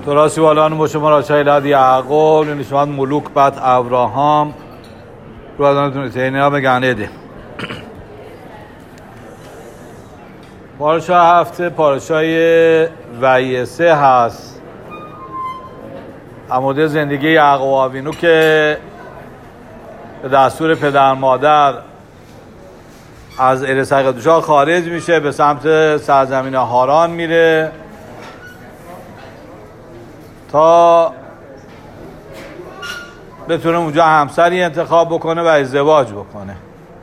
تراسی والان با شما را شایلاد یعقوب نشوند ملوک بعد ابراهام رو ادانتون تینه بگنه ده. پارشای هفته پارشای ویسه هست، اموده زندگی یعقوب آوینو که به دستور پدر مادر از ارث قدوشا خارج میشه، به سمت سرزمین هاران میره تا بتونه اونجا همسری انتخاب بکنه و ازدواج بکنه.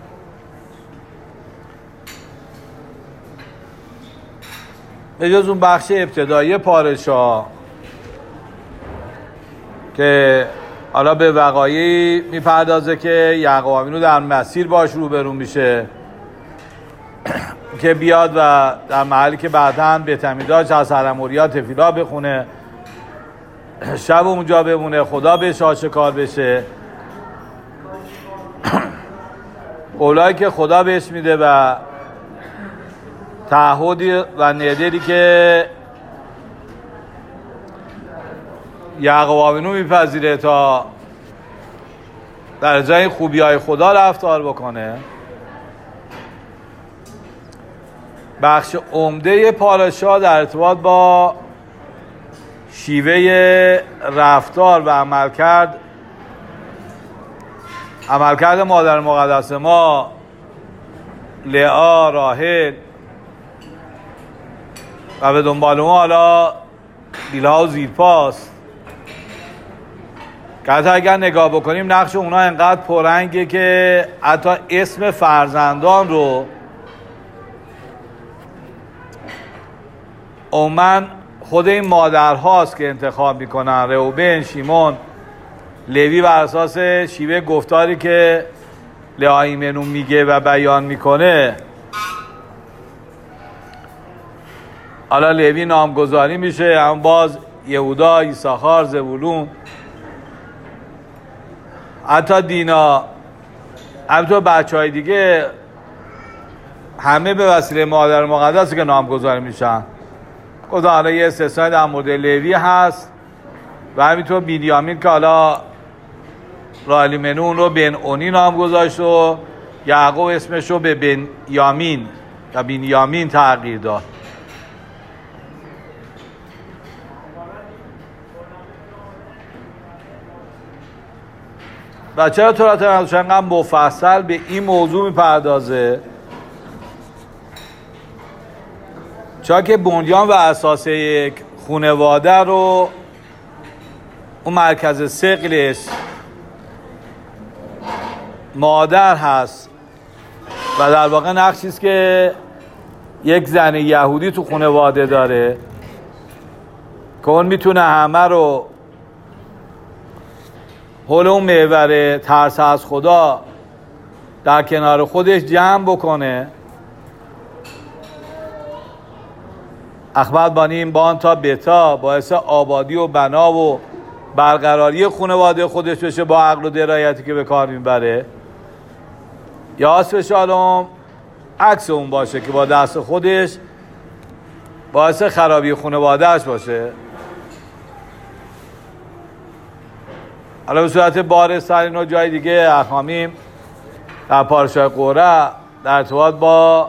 به جز اون بخش ابتدایی پارشا که حالا به وقایعی میپردازه که یعقوب آوینو در مسیر باش روبرو میشه که بیاد و در محلی که بعداً بتمی داشت از حرم موریا تفیلا بخونه، شب اونجا بمونه، خدا بهش آشکار بشه، قولایی که خدا بهش میده و تعهدی و نذری که یعقوب آوینو میپذیره تا در جای خوبی‌های خدا رفتار بکنه. بخش عمده پارشا در ارتباط با شیوه رفتار و عملکرد مادر مقدس ما لئا، راحل و به دنبال ما حالا بیلها و زیرپاست که حتی اگر نگاه بکنیم نقش اونا انقدر پررنگه که حتی اسم فرزندان رو عموماً خود این مادر هاست که انتخاب میکنن. روبن، شیمون، لوی بر اساس شیوه گفتاری که لئایمنو میگه و بیان میکنه حالا لوی نامگذاری میشه، اما باز یهودا، ایساخار، زبولون، حتی دینا، همینطور بچه های دیگه همه به وسیله مادر مقدس که نامگذاری میشن. خدا حالا یه استثنای در مورد لوی هست و همینطور بینیامین که حالا رالیمنو اون رو بن اونی نام گذاشت و یعقوب اسمش رو به بنیامین و بینیامین تغییر داد. و چرا تورات قدوس انقدر مفصل به این موضوع میپردازه؟ چون که بنیان و اساس یک خانواده رو اون مرکز ثقلش مادر هست و در واقع نقشی است که یک زن یهودی تو خانواده داره که اون میتونه همه رو حول اون محور ترس از خدا در کنار خودش جمع بکنه. اخبار بانیم بان تا بتا باعث آبادی و بنا و برقراری خانواده خودش بشه با عقل و درایتی که به کار میبره، یا اسف شالوم عکس اون باشه که با دست خودش باعث خرابی خانوادهش باشه. حالا به صورت بارسترین و جای دیگه اخامیم در پارشای قره در ارتباط با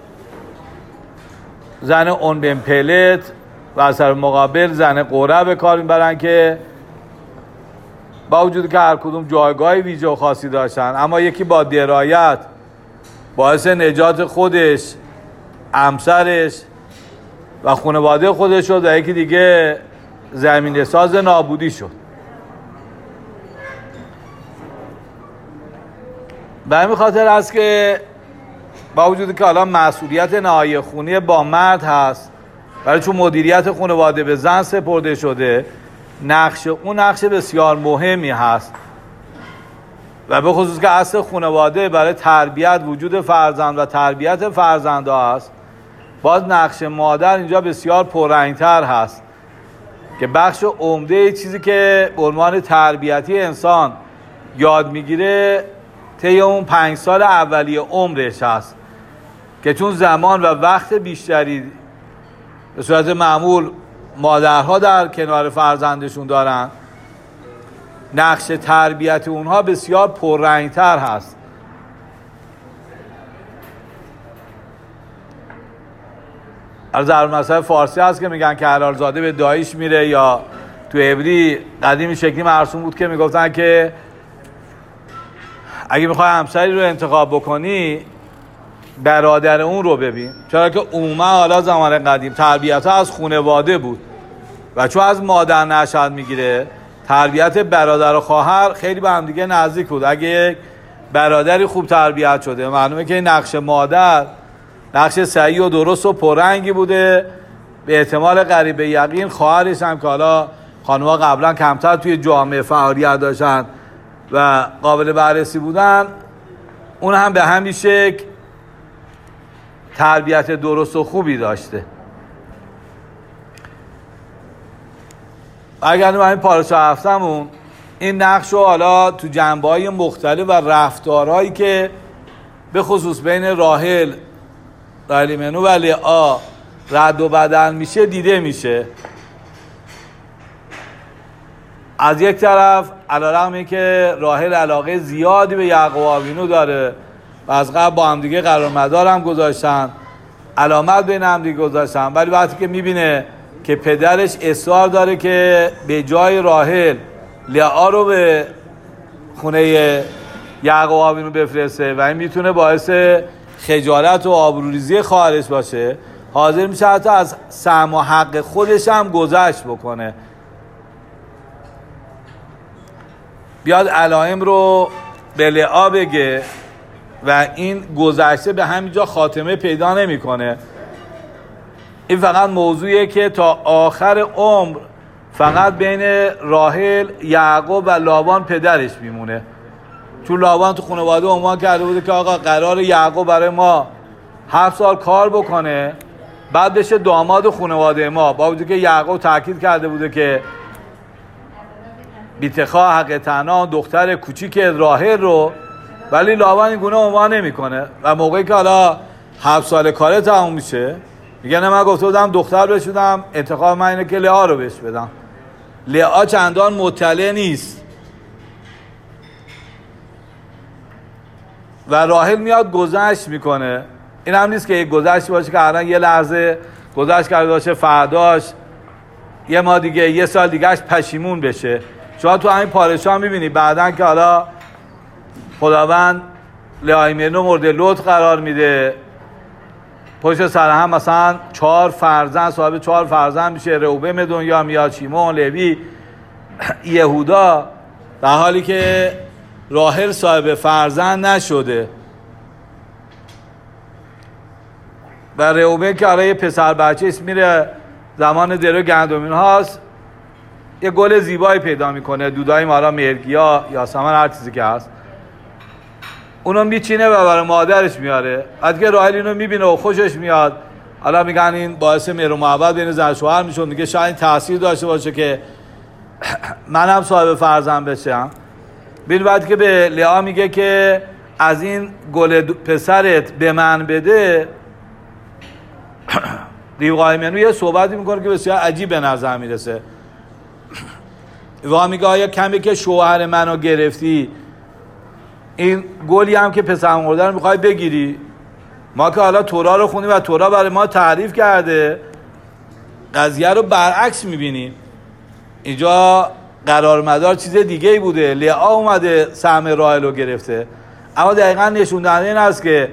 زن اون بن پلت و اثر مقابل زن قره به کار میبرن که با وجود که هر کدوم جایگاه ویژه و خاصی داشتن، اما یکی با درایت باعث نجات خودش، همسرش و خانواده خودش شد و یکی دیگه زمینه ساز نابودی شد. به همین خاطر است که با وجودی که حالا مسئولیت نهایی خونی با مرد هست، ولی چون مدیریت خانواده به زن سپرده شده، اون نقش بسیار مهمی هست و به خصوص که اصل خانواده برای تربیت وجود فرزند و تربیت فرزنده هست، باز نقش مادر اینجا بسیار پررنگتر هست که بخش عمده چیزی که به عنوان تربیتی انسان یاد میگیره طی اون 5 سال اولیه عمرش هست که چون زمان و وقت بیشتری به صورت معمول مادرها در کنار فرزندشون دارن، نقش تربیت اونها بسیار پررنگتر هست. در مثلا فارسی هست که میگن که حلالزاده به داییش میره، یا تو عبری قدیم شکلی مرسوم بود که میگفتن که اگه میخوای همسری رو انتخاب بکنی برادر اون رو ببین، چرا که عموما حالا زمان قدیم تربیت ها از خانواده بود و چون از مادر نشأت میگیره تربیت برادر و خواهر خیلی به هم دیگه نزدیک بود. اگه یک برادری خوب تربیت شده معلومه که نقش مادر نقش صحیح و درست و پررنگی بوده، به احتمال قریب به یقین خواهرش هم که حالا خانم‌ها قبلا کمتر توی جامعه فعالیت داشتن و قابل بررسی بودن، اون هم به همین شکل تربیت درست و خوبی داشته. اگر ما این پارسا هفتمون این نقش رو حالا تو جنبه‌های مختلف و رفتارهایی که به خصوص بین راحل منو و لعا رد و بدل میشه دیده میشه. از یک طرف علیرغم اینکه راحل علاقه زیادی به یعقوب آوینو داره و از قبل با هم دیگه قرار مدار هم گذاشتن، علامت بین هم دیگه گذاشتن، ولی وقتی که میبینه که پدرش اصرار داره که به جای راحل لعا رو به خونه یعقوب آوینو بفرسته و این میتونه باعث خجالت و آبروریزی خواهرش باشه، حاضر میشه حتی از سهم و حق خودش هم گذشت بکنه، بیاد علائم رو به لعا بگه و این گذشته به همینجا خاتمه پیدا نمیکنه. این فقط موضوعیه که تا آخر عمر فقط بین راحل، یعقوب و لابان پدرش میمونه، چون لابان تو خانواده عنوان کرده بوده که آقا قرار یعقوب برای ما 7 سال کار بکنه بعد بشه داماد خانواده ما، با وجودی که یعقوب تاکید کرده بوده که بیتخا حق تنها دختر کوچیک راحل رو، ولی لابان این گونه عنوان نمیکنه و موقعی که حالا 7 سال کاره تموم میشه میگه نه من گفته بودم دختر بهش بدم، انتخاب من اینه که لعا رو بهش بدم. لعا چندان مطلع نیست و راحل میاد گذشت میکنه. این هم نیست که یک گذشت باشه که الان یه لحظه گذشت کرده باشه فرداش یه ماه دیگه یه سال دیگهش پشیمون بشه. شما تو همین پادشاه میبینی بعدن که حالا خداوند لایمنو مورد لطف قرار میده، پشت سر هم مثلا 4 فرزند صاحب 4 فرزند میشه، روبه دنیا میاد، شیمون، لوی، یهودا، در حالی که راحل صاحب فرزند نشده و روبه که حالا یه پسر بچه است میره زمان درو گندمین هاست یه گل زیبایی پیدا میکنه، دودای مارا مرگیا یا سمن هر چیزی که هست اونو میچینه و برای مادرش میاره. بعد که راحل اینو میبینه و خوشش میاد، حالا میگن این باعث مهر و محبت بین زن و شوهر میشه، میگه شاید تاثیر داشته باشه که منم صاحب فرزند بشم. ببین وقتی که به لعا میگه که از این گل پسرت به من بده، ریوقایمنو یه صحبتی میکنه که بسیار عجیب به نظر میرسه. و میگه آیا کمی که شوهر منو گرفتی این گلی هم که پسر مرده رو میخوای بگیری؟ ما که حالا تورا رو خونیم و تورا برای ما تعریف کرده، قضیه رو برعکس میبینیم. اینجا قرار مدار چیز دیگه ای بوده، لعا اومده سهم راحل رو گرفته، اما دقیقا نشون دهنده این است که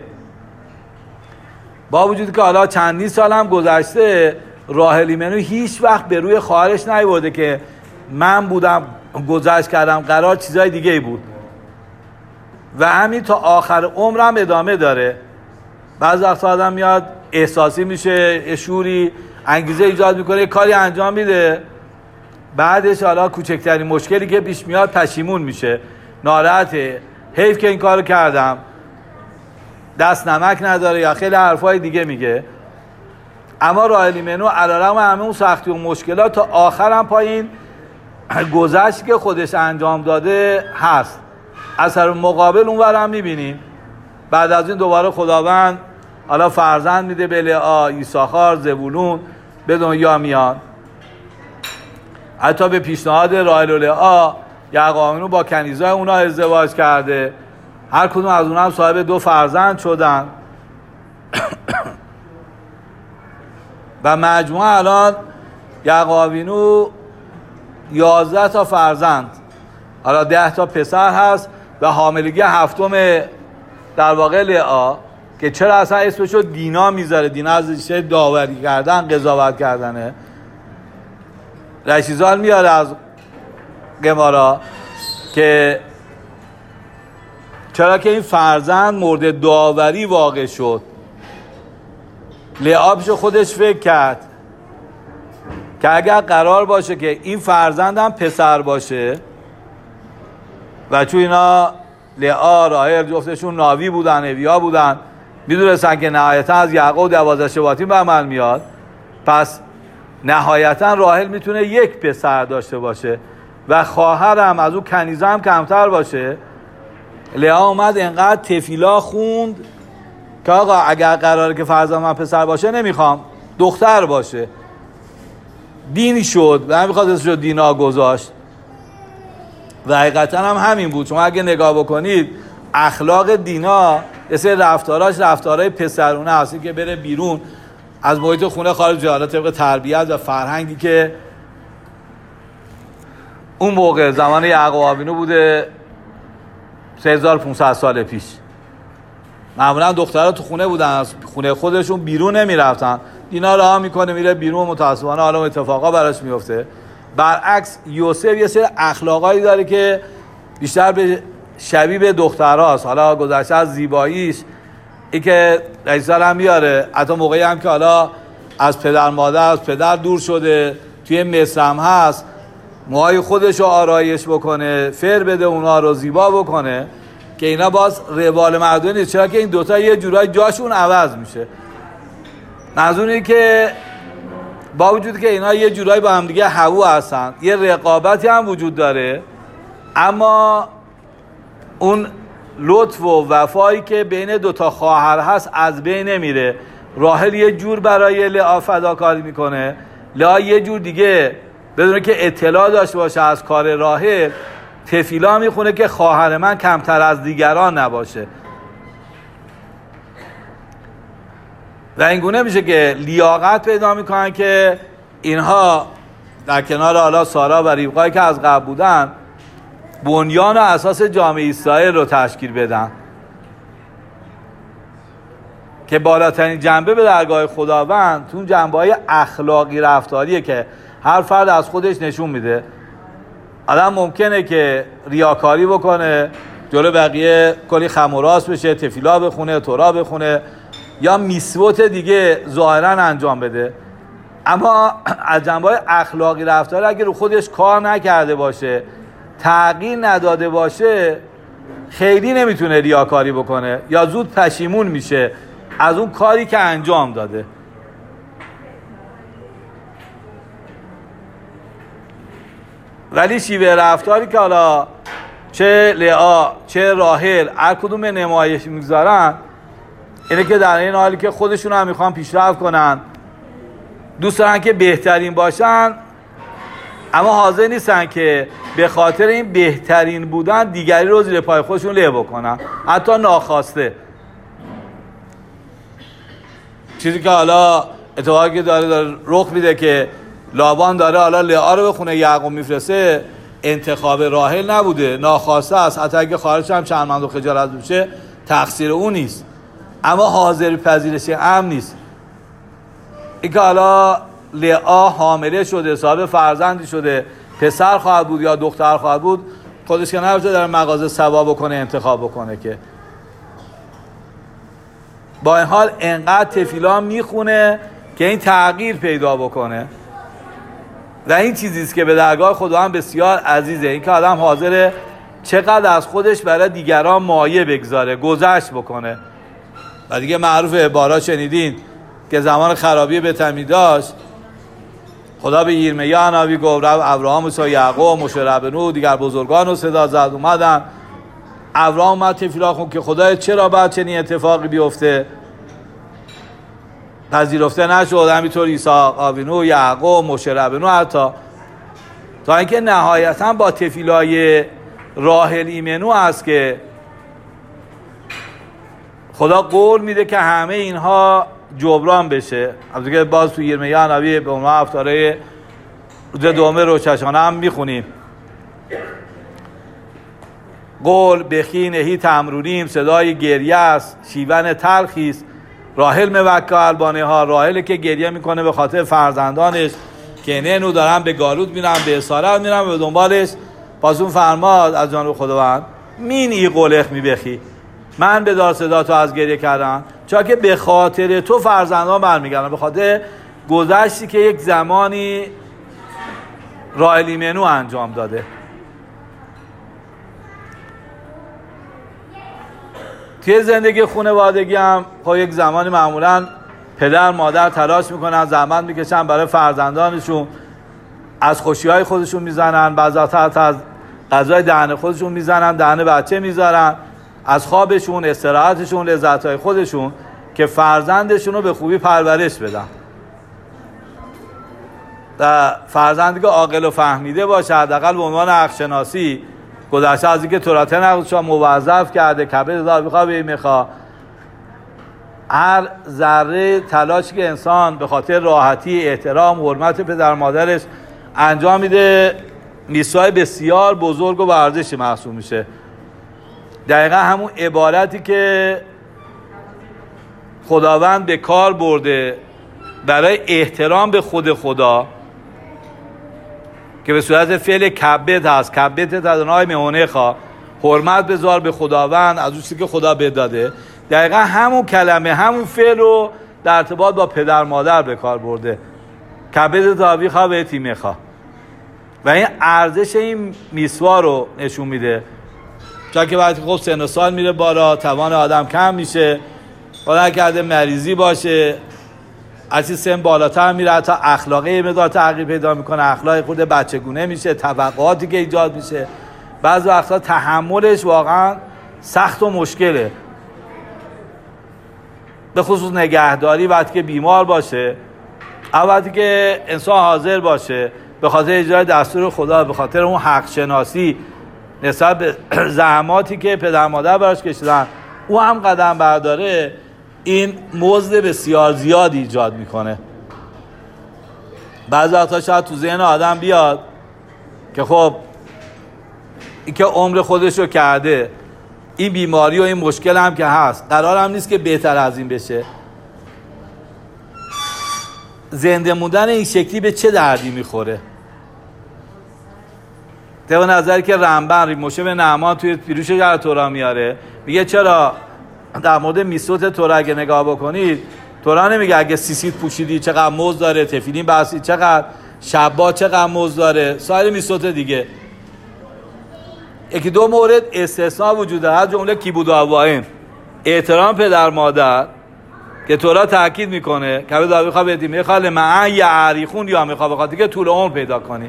با وجودی که حالا چندین سال هم گذشته راحل منو هیچ وقت به روی خواهرش نیورده که من بودم گذشت کردم، قرار چیزای دیگه ای بود و همین تا آخر عمرم ادامه داره. بعضی وقتا آدم میاد احساسی میشه، شوری انگیزه ایجاد میکنه، کاری انجام میده، بعدش حالا کوچکترین مشکلی که پیش میاد پشیمون میشه، ناراحته، حیف که این کارو کردم، دست نمک نداره یا خیلی حرفای دیگه میگه. اما راحل منو علیرغم همه اون سختی و مشکلات تا آخرم پایین گذشتی که خودش انجام داده هست. اثر مقابل اونور هم میبینیم، بعد از این دوباره خداوند حالا فرزند میده به لعا، یساخار، زبولون به دنیا میان حتی به پیشنهاد راحل و لعا یعقوب آوینو با کنیزای اونا ازدواج کرده، هر کدوم از اونها هم صاحب 2 فرزند شدن و مجموعه الان یعقوب آوینو 11 تا فرزند، حالا 10 تا پسر هست و حاملگی 7م در واقع لعا که چرا اصلا اسمشو دینا میذاره، دینا از ریشه داوری کردن، قضاوت کردنه. رشیزان میاره از قمارا که چرا که این فرزند مورد داوری واقع شد. لعا پیش خودش فکر کرد که اگر قرار باشه که این فرزندم پسر باشه و چون اینا لعا راحل جفتشون ناوی بودن، نویا بودن، میدونستن که نهایتا از یعقوب 12 شباطین به عمل میاد، پس نهایتا راحل میتونه 1 پسر داشته باشه و خواهرم از اون کنیزه هم کمتر باشه. لعا اومد انقدر تفیلا خوند که آقا اگر قراره که فرزند من پسر باشه نمیخوام دختر باشه. دینی شد و همین خاطر شد دینا گذاشت و حقیقتا هم همین بود. شما اگه نگاه بکنید اخلاق دینا یه سری رفتاراش رفتارای پسرونه هستی که بره بیرون از محیط خونه خارج شه، حالا طبق تربیت و فرهنگی که اون موقع زمان یعقوب آوینو بوده 3500 سال پیش. معمولا دخترها تو خونه بودن، از خونه خودشون بیرون نمی رفتن. دینا راه میکنه میره بیرون، متاسفانه حالا اتفاقا براش میفته. برعکس یوسف یه سری اخلاقایی داره که بیشتر به شبیه به دخترهاست. حالا گذشته از زیباییش ای که رئیسال هم میاره، حتی موقعی هم که حالا از پدر مادر از پدر دور شده توی مصر هم هست، موهای خودش رو آرایش بکنه، فر بده اونا رو زیبا بکنه که اینا باز روال مردمی نیست، چرا که این دوتا یه جورای جاشون عوض میشه. منظور که با وجود که اینا یه جورایی با هم دیگه هوو هستن، یه رقابتی هم وجود داره، اما اون لطف و وفایی که بین دوتا خواهر هست از بین نمیره. راحل یه جور برای لعا فداکاری میکنه، لعا یه جور دیگه بدونه که اطلاع داشته باشه از کار راحل تفیلا میخونه که خواهر من کمتر از دیگران نباشه. و اینگونه میشه که لیاقت پیدا میکنن که اینها در کنار حالا سارا و ریبقایی که از قبل بودن بنیان و اساس جامعه اسرائیل رو تشکیل بدن که بالاترین جنبه به درگاه خداوند تو جنبه‌های اخلاقی رفتاریه که هر فرد از خودش نشون میده. آدم ممکنه که ریاکاری بکنه، جلو بقیه کلی خم و راست بشه، تفیلا بخونه، تورا بخونه یا میسوت دیگه ظاهرا انجام بده، اما از جنبه‌های اخلاقی رفتاری اگه رو خودش کار نکرده باشه، تغییر نداده باشه، خیلی نمیتونه ریاکاری بکنه یا زود پشیمون میشه از اون کاری که انجام داده. ولی شیوه رفتاری که حالا چه لعا چه راحل هر کدوم نمایش میگذارن اینه که در این حالی که خودشون هم میخوان پیشرفت کنن، دوست دارن که بهترین باشن، اما حاضر نیستن که به خاطر این بهترین بودن دیگری رو زیر پای خودشون له بکنن، حتی ناخواسته. چیزی که حالا اتفاقی داره رخ میده که لابان داره حالا لعا رو به خونه یعقوب میفرسته، انتخاب راحل نبوده، ناخواسته است. حتی اگه خارج هم شرمند و خجالت بشه تقصیر اون نیست، اما حاضر پذیرش امر نیست. این که حالا لعا حامله شده، صاحب فرزندی شده، پسر خواهد بود یا دختر خواهد بود، خودش که نباشه در مغازه سوا بکنه انتخاب بکنه. که با این حال انقدر تفیلا میخونه که این تغییر پیدا بکنه و این چیزیست که به درگاه خداوند بسیار عزیزه. این که آدم حاضره چقدر از خودش برای دیگران مایه بگذاره، گذشت بکنه. و دیگه معروف بارا شنیدین که زمان خرابی بتمی داشت، خدا به یرمیا نبی گفت ابراهام و یعقوب و مشربنو دیگر بزرگان رو صدا زد اومدن. ابراهام اومد تفیلا خوند که خدای چرا باید چنین اتفاقی بیفته، پذیرفته نشد. همینطور عیسی آوینو، یعقوب، مشربنو حتی. تا اینکه نهایتا با تفیلای راحل ایمنو است که خدا قول میده که همه اینها جبران بشه. از که باز تو یرمیا نبی به عنوان هفتاره روز دوم روششانه هم میخونیم قول بخی نهی تمرونیم، صدای گریه است، شیون تلخی است. راحل موکا البانه ها، راحل که گریه میکنه به خاطر فرزندانش که ننو دارن به گالوت میرن، به اسارت میرن به دنبالش. پس اون فرماد از جانب خداوند مین ای قولخ میبخی، من به دار صدا تو از گریه کردم چون که به خاطر تو فرزندان برمیگردن، به خاطر گذشتی که یک زمانی راحل ایمنو انجام داده. توی زندگی خانوادگی هم خب یک زمانی معمولا پدر مادر تلاش میکنن، زحمت میکشن برای فرزندانشون، از خوشیهای خودشون میزنن، بعضی وقتا از غذای دهن خودشون میزنن، دهن بچه میذارن، از خوابشون، استراحتشون، لذتهای خودشون که فرزندشون رو به خوبی پرورش بدن. فرزندی که عاقل و فهمیده باشه، حداقل به عنوان حق‌شناسی گذشته از اینکه تراته نقشا موظف کرده کبد دار بخواه به میخواه، هر ذره تلاشی که انسان به خاطر راحتی، احترام، حرمت پدر مادرش انجام میده میثاق بسیار بزرگ و ارزشی محسوب میشه. دقیقا همون عبارتی که خداوند به کار برده برای احترام به خود خدا که به صورت فعل کبت هست، کبت تدنای مهونه خواه، حرمت بذار به خداوند از اون چیزی که خدا بهت داده، دقیقا همون کلمه، همون فعل رو در ارتباط با پدر مادر به کار برده. کبت تاوی خواه به تیمه خواه و این ارزش این میسوا رو نشون میده. چون که وقتی خب سن و سال میره بالا، توان آدم کم میشه، خدا کرده مریضی باشه، از سن بالاتر میره، حتی اخلاقی مقدار تغییر پیدا میکنه، اخلاق خود بچگونه میشه، توقعاتی که ایجاد میشه، بعضی وقتا تحملش واقعا سخت و مشکله، به خصوص نگهداری وقتی که بیمار باشه، وقتی که انسان حاضر باشه به خاطر اجرای دستور خدا، به خاطر اون حق شناسی نسبت به زحماتی که پدر مادر براش کشیدن او هم قدم برداره، این مزد بسیار زیادی ایجاد میکنه. بعضی وقتا شاید تو ذهن آدم بیاد که خب این که عمر خودش رو کرده، این بیماری و این مشکل هم که هست، قرار هم نیست که بهتر از این بشه. زنده موندن این شکلی به چه دردی میخوره؟ طبق نظری که رنبن ریموشه به نعمان توی پیروش گر تورا میاره، میگه چرا در مورد میسوت تورا اگه نگاه بکنید، تورا نمیگه اگه سیسیت پوشیدی چقدر مزد داره، تفیلین بسید چقدر، شبا چقدر مزد داره، سایر میسوت دیگه. یکی دو مورد استثناء وجود داره، از جمله کیبود و اواین، احترام پدر مادر که تورا تاکید میکنه که به داوی خواه بدیم میخواه معن یعریخون یا میخواه بخاطر که طول عمر پیدا کنی.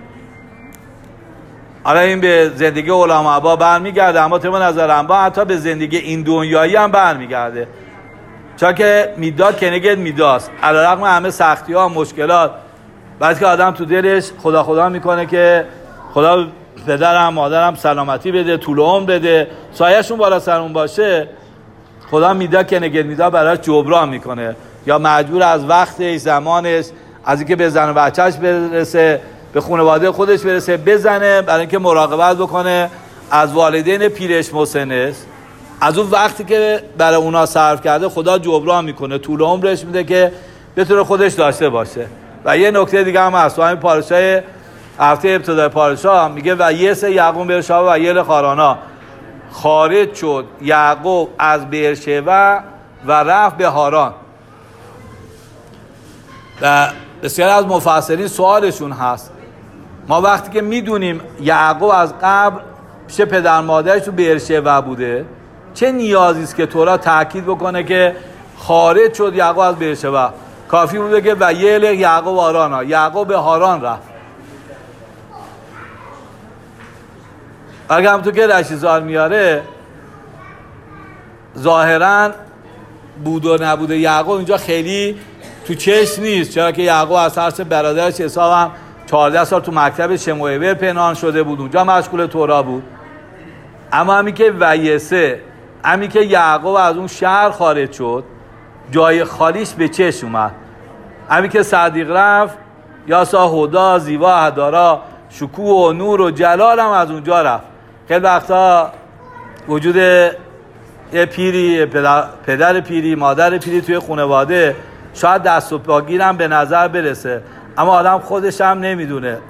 حالا این به زندگی علماء برمیگرده، اما طبق نظر رنبا حتی به زندگی این دنیایی هم برمیگرده، چون که میداد کنگد میداست، علیرغم همه سختی ها و مشکلات، بعد که آدم تو دلش خدا میکنه که خدا پدرم مادرم سلامتی بده، طول عمر بده، سایه‌شون بالا سرمون باشه، خدا میداد کنگد میداد براش جبران میکنه، یا مجبور از وقتش، زمانش، از اینکه به زن و بچهش برسه، به خانواده خودش برسه، بزنه برای اینکه مراقبت بکنه از والدین پیرش مسنش، از اون وقتی که برای اونا صرف کرده خدا جبران میکنه، طول عمرش میده که بتونه خودش داشته باشه. و یه نکته دیگه هم هست، همین پارشای هفته ابتدای پارشا میگه و یه یعقوب برشا و یل خارانا، خارج شد یعقوب از بیرشبه و رفت به هاران. و بسیار از مفسرین سوالشون هست، ما وقتی که میدونیم یعقوب از قبل پیش پدر مادرش تو بیرشبه بوده، چه نیازی است که تورا تاکید بکنه که خارج شد یعقوب از بیرشبه؟ کافی بود بگه و یل یعقوب هارانا، یعقوب به هاران رفت. اگر همونطور که رشیزار میاره ظاهرا بود و نبوده یعقوب اینجا خیلی تو چشم نیست، چرا که یعقوب از طرف برادرش عیسی هم 14 سال تو مکتب شموئیل پنهان شده بود، اونجا مشغول تورا بود. اما همین که ویسه، همین که یعقوب از اون شهر خارج شد، جای خالیش به چشم اومد. همین که صدیق رفت، یاسا هدا زیوا هدارا شکوه و نور و جلال هم از اونجا رفت. خیلی وقتا وجود یه پیری، پدر پیری، مادر پیری توی خانواده شاید دست و پاگیرم به نظر برسه، اما آدم خودش هم نمیدونه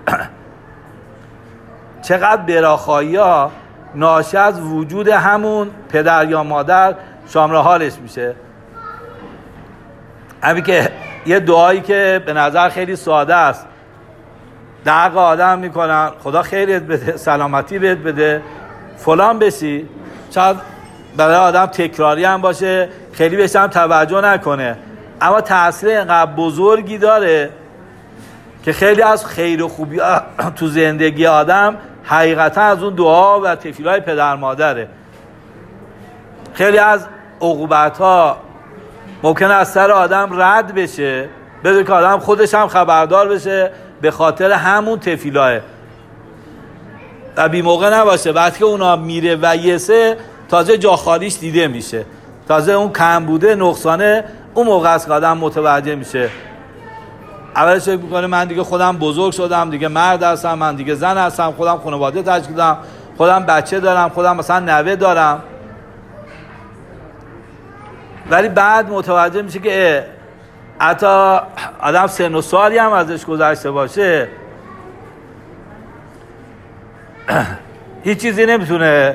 چقدر براخایی ها ناشی از وجود همون پدر یا مادر شامل حالش میشه. همین که یه دعایی که به نظر خیلی ساده است در حق آدم میکنن، خدا خیرت بده، سلامتی بهت بده، فلان بشی، شاید برای آدم تکراری هم باشه، خیلی بهش هم توجه نکنه، اما تأثیر اینقدر بزرگی داره که خیلی از خیر و خوبی تو زندگی آدم حقیقتا از اون دعا و تفیلای پدر مادره. خیلی از عقوبت ها ممکنه از سر آدم رد بشه بدون که آدم خودش هم خبردار بشه، به خاطر همون تفیلاه و بی موقع نباشه. وقتی که اونا میره و یسه تازه جا خالیش دیده میشه، تازه اون کم بوده نقصانه اون موقع است که آدم متوجه میشه. اولش فکر میکنه من دیگه خودم بزرگ شدم، دیگه مرد هستم، من دیگه زن هستم، خودم خانواده تشکیل دادم، خودم بچه دارم، خودم مثلا نوه دارم، ولی بعد متوجه میشه که حتی آدم سن و سالی هم ازش گذشته باشه هیچ چیزی نمیتونه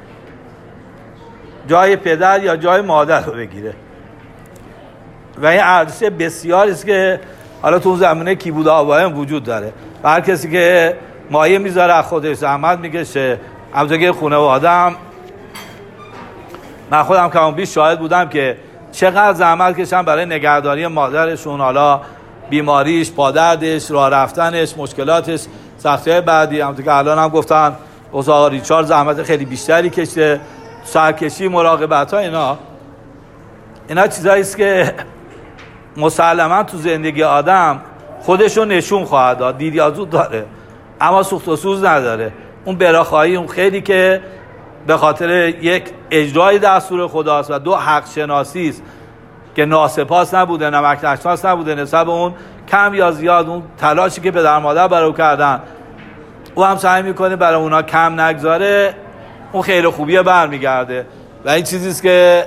جای پدر یا جای مادر رو بگیره. و این ارزش بسیاری است که حالا تو زمینه کیبود آبایم وجود داره. و هر کسی که مایه میذاره خودش زحمت میکشه، همونطور که خانواده‌ام، من خودم کم بیش شاهد بودم که چقدر زحمت کشن برای نگهداری مادرشون، حالا بیماریش، پادردش، راه رفتنش، مشکلاتش، سختی‌های بعدی. همونطور که الان هم گفتن آقا ریچارد زحمت خیلی بیشتری کشته، سرکشی، مراقبت‌ها، اینا چیزایی است که مسلماً تو زندگی آدم خودشو نشون خواهد داد. دیریازو داره اما سوخت و سوز نداره. اون براخایی، اون خیلی که به خاطر یک اجرای دستور خداست و دو حق شناسی است که ناسپاس نبوده، نمک نشناس نبوده نسبت به اون کم یا زیاد، اون تلاشی که پدر مادر برای کردن او هم سعی میکنه برای اونا کم نگذاره، اون خیر خوبیه برمیگرده. و این چیزی است که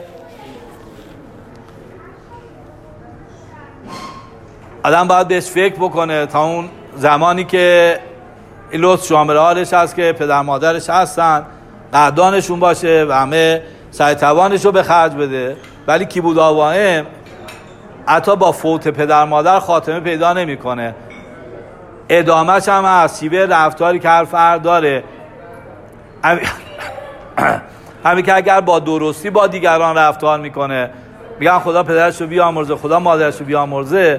آدم باید بهش فکر بکنه تا اون زمانی که این لطف شامل حالش هست که پدر مادرش هستن، قدردانشون باشه و همه سعی توانش رو به خرج بده. ولی کیبود آوائم حتی با فوت پدر مادر خاتمه پیدا نمیکنه، ادامهش هم از شیوه رفتاری که هر فرد داره. همین که اگر با درستی با دیگران رفتار میکنه، میگن خدا پدرش رو بیامرزه، خدا مادرش رو بیامرزه،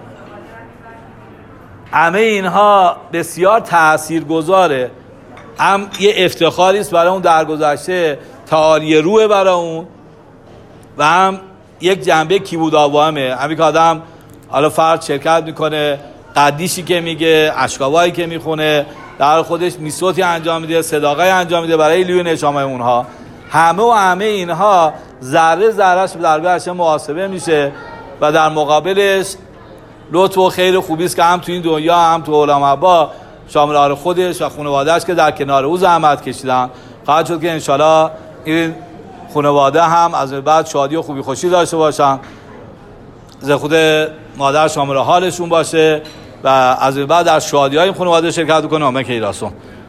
همه اینها بسیار تاثیرگذاره. هم یه افتخاری است برای اون درگذشته، تعالی روح برای اون، و هم یک جنبه کیبود آوامه. همین که آدم حالا فرد شرکت میکنه، قدیشی که میگه، اشکاوایی که میخونه، در خودش میسوتی انجام میده، صداقایی انجام میده برای لیو نشامه اونها، همه اینها ذره ذرهش به درگاهش محاسبه میشه و در مقابلش لطف و خیر خوبی است که هم تو این دنیا هم تو عالم ابا شامل حال خودش و خانواده‌اش که در کنار او زحمت کشیدن خواهد شد که انشالله این خانواده هم از بعد شادی و خوبی خوشی داشته باشن، ز خود مادر شامل حالشون باشه و از بعد در شادی‌های این خانواده شرکت کنه. آمین که ایراسون.